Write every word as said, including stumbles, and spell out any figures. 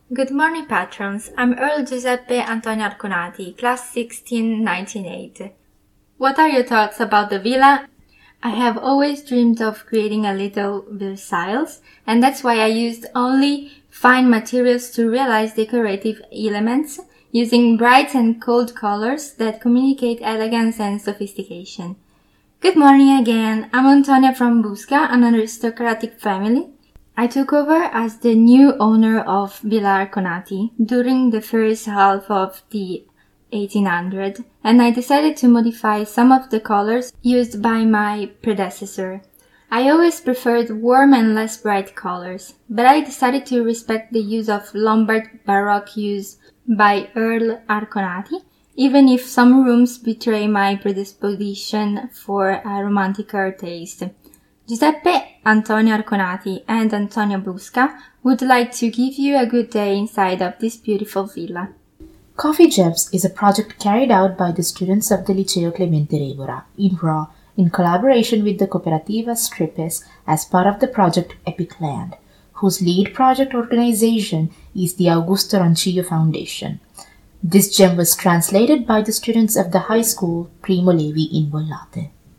Good morning, patrons. I'm Earl Giuseppe Antonio Arconati, class sixteen nineteen eighty. What are your thoughts about the villa? I have always dreamed of creating a little Versailles, and that's why I used only fine materials to realize decorative elements, using bright and cold colors that communicate elegance and sophistication. Good morning again. I'm Antonia from Busca, an aristocratic family. I took over as the new owner of Villa Arconati during the first half of the eighteen hundreds, and I decided to modify some of the colors used by my predecessor. I always preferred warm and less bright colors, but I decided to respect the use of Lombard Baroque used by Earl Arconati, even if some rooms betray my predisposition for a romanticer taste. Giuseppe Antonio Arconati and Antonia Busca would like to give you a good day inside of this beautiful villa. Coffee Gems is a project carried out by the students of the Liceo Clemente Revora in Raw in collaboration with the Cooperativa Stripes as part of the project Epic Land, whose lead project organization is the Augusto Rancilio Foundation. This gem was translated by the students of the high school Primo Levi in Bollate.